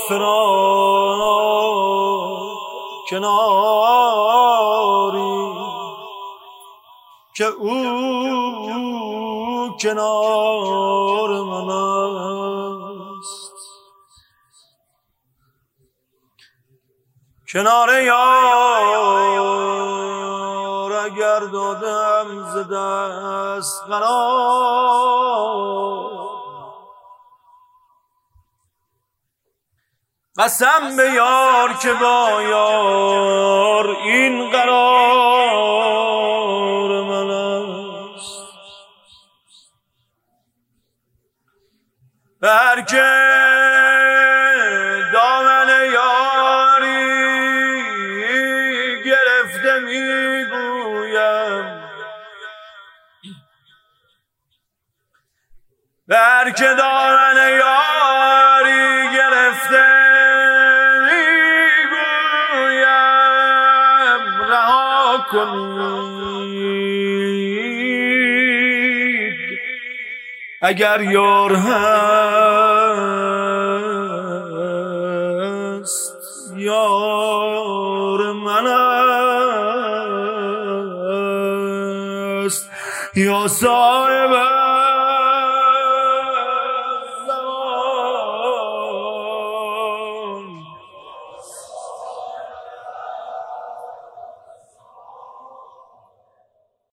فراق کناری که او کنار من است. کنار یار اگر دادم ز دست قرار، قسم به یار که با یار این قرار من است. به هر که دامن یاری گرفته میگویم، به هر که دامن یاری گرفته کنید اگر یار هست یار من است. یا صاحب